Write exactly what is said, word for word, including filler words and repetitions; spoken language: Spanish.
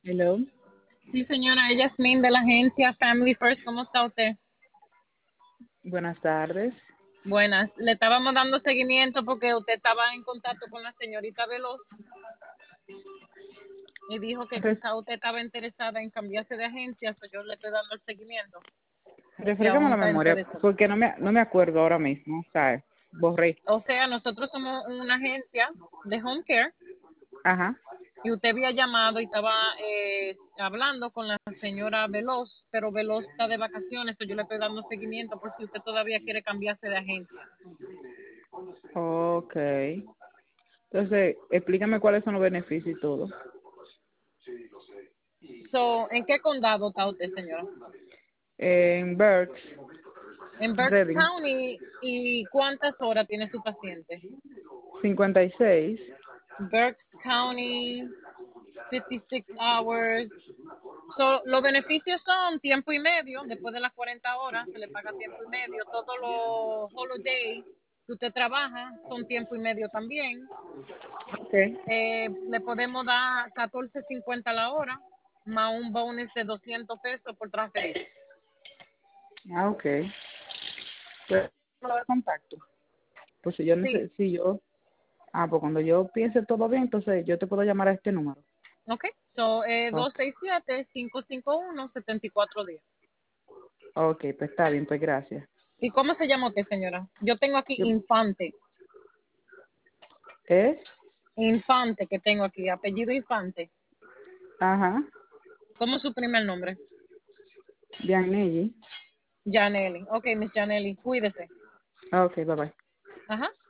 Hello, Sí, señora, ella es Min de la agencia Family First. ¿Cómo está usted? buenas tardes. Buenas. Le estábamos dando seguimiento porque usted estaba en contacto con la señorita Veloz y dijo que Re- quizá usted estaba interesada en cambiarse de agencia, so yo le estoy dando el seguimiento, si refrescame aún la está memoria, interesada. porque no me, no me acuerdo ahora mismo, ¿sabes? Borré. O sea, nosotros somos una agencia de home care Ajá. y usted había llamado y estaba eh, hablando con la señora Veloz, pero Veloz está de vacaciones, so yo le estoy dando seguimiento por si usted todavía quiere cambiarse de agencia. Ok. Entonces, explícame cuáles son los beneficios y todo. So, ¿en qué condado está usted, señora? En Berks, En Berks Reading, County. ¿Y cuántas horas tiene su paciente? cincuenta y seis. Berks County, cincuenta y seis hours. So, los beneficios son tiempo y medio. Después de las cuarenta horas se le paga tiempo y medio. Todos los holidays que usted trabaja son tiempo y medio también. Ok. Eh, le podemos dar catorce cincuenta la hora, más un bonus de doscientos pesos por transferir. Ah, ok. Pues, lo de contacto. Pues si yo Sí, necesito, si yo, ah, pues cuando yo piense todo bien, entonces yo te puedo llamar a este número. ok. So, eh, Ok. dos seis siete, cinco cinco uno, siete cuatro uno cero. Ok, pues está bien, pues gracias. ¿Y cómo se llama usted, señora? Yo tengo aquí Yo- Infante. ¿Eh? Infante que tengo aquí, apellido Infante. Ajá. ¿Cómo es su primer nombre? Bianelli. Janelli. Ok, Miss Janelli, cuídese. Ok, bye bye. Ajá.